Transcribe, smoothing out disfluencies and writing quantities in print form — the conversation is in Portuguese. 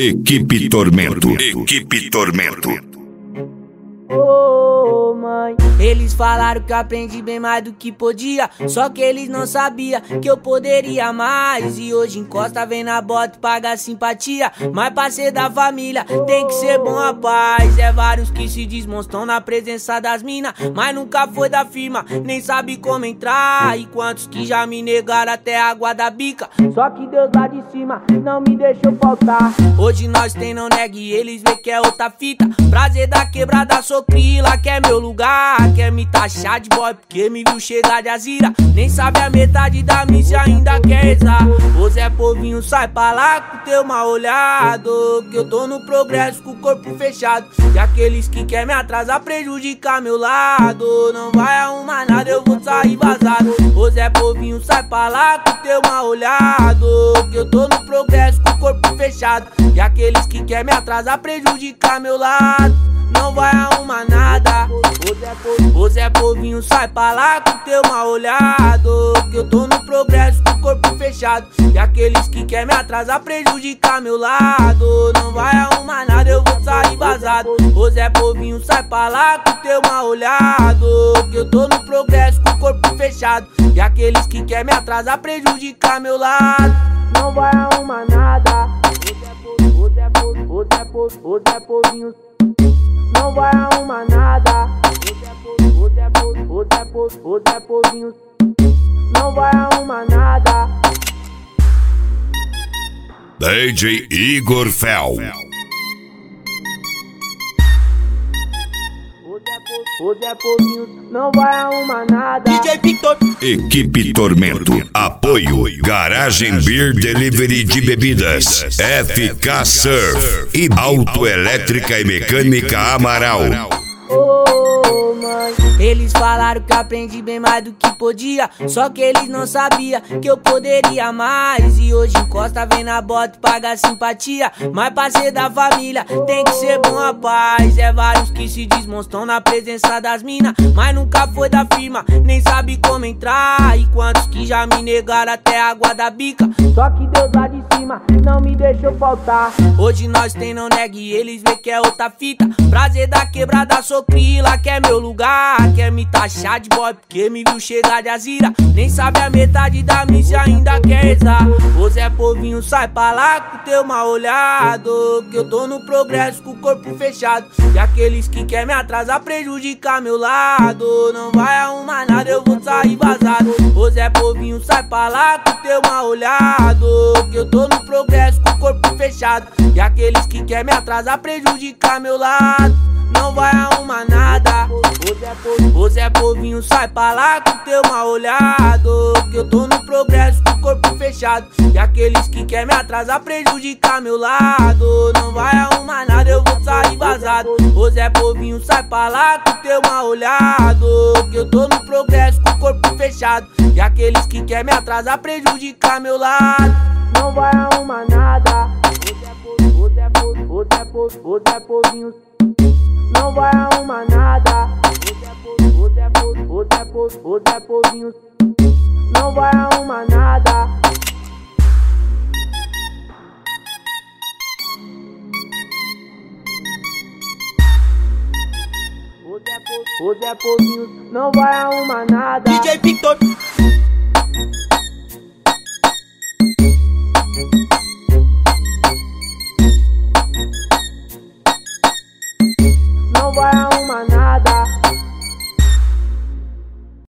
Equipe Tormento. Equipe Tormento. Ô mãe, eles falaram que eu aprendi bem mais do que podia, só que eles não sabiam que eu poderia mais. E hoje encosta, vem na bota e paga simpatia, mas pra ser da família tem que ser bom rapaz. É vários que se desmonstram na presença das mina, mas nunca foi da firma, nem sabe como entrar. E quantos que já me negaram até a água da bica, só que Deus lá de cima não me deixou faltar. Hoje nós tem não negue e eles vê que é outra fita. Prazer da quebrada, sou crila, quer meu lugar, quer me taxar de boy porque me viu chegar de azira. Nem sabe a metade da missa ainda quer rezar. Ô Zé Povinho, sai pra lá com teu mal olhado, que eu tô no progresso com o corpo fechado. E aqueles que quer me atrasar, prejudicar meu lado, não vai arrumar nada, eu vou sair vazado. Ô Zé Povinho, sai pra lá com teu mal olhado, que eu tô no progresso com o corpo fechado. E aqueles que quer me atrasar, prejudicar meu lado, não vai arrumar nada. Ô Zé Povinho, sai pra lá com teu mal olhado, que eu tô no progresso com o corpo fechado. E aqueles que quer me atrasar, prejudicar meu lado, não vai arrumar nada, eu vou sair vazado. Ô Zé Povinho, sai pra lá com teu mal olhado, que eu tô no progresso com o corpo fechado. E aqueles que quer me atrasar, prejudicar meu lado, não vai arrumar nada. Ô Zé Povinho, não vai arrumar nada. Ô Zé Povinho, não vai arrumar nada. DJ Igor Fel. Ô Zé Povinho, não vai arrumar nada. DJ Victor. Equipe Tormento. Apoio Garagem Beer Delivery de bebidas, FK Surf e Autoelétrica e Mecânica Amaral. Ô mãe, eles falaram que eu aprendi bem mais do que podia, só que eles não sabiam que eu poderia mais. E hoje encosta, vem na bota e paga simpatia, mas pra ser da família tem que ser bom rapaz. É vários que se desmonstram na presença das mina, mas nunca foi da firma, nem sabe como entrar. E quantos que já me negaram até a água da bica, só que Deus lá de cima não me deixou faltar. Hoje nós tem não negue e eles vê que é outra fita. Prazer da quebrada, sou crila, quer meu lugar, quer me taxar de boy porque me viu chegar de azira. Nem sabe a metade da missa ainda quer rezar. Ô Zé Povinho, sai pra lá com teu mal olhado, que eu tô no progresso com o corpo fechado. E aqueles que quer me atrasar, prejudicar meu lado, não vai arrumar nada, eu vou sair vazado. Ô Zé Povinho, sai pra lá com teu mal olhado, que eu tô no progresso com o corpo fechado. E aqueles que quer me atrasar, prejudicar meu lado, não vai arrumar nada. Ô Zé Povinho, sai pra lá com teu mal olhado, que eu tô no progresso com o corpo fechado. E aqueles que quer me atrasar, prejudicar meu lado, não vai arrumar nada, eu vou sair vazado. Ô Zé Povinho, sai pra lá com teu mal olhado, que eu tô no progresso com o corpo fechado. E aqueles que quer me atrasar, prejudicar meu lado, não vai arrumar nada. Ô Zé Povinho, não vai arrumar nada. Ô Zé Povinho, não vai arrumar nada. Ô Zé Povinho, não vai arrumar nada. DJ Victor.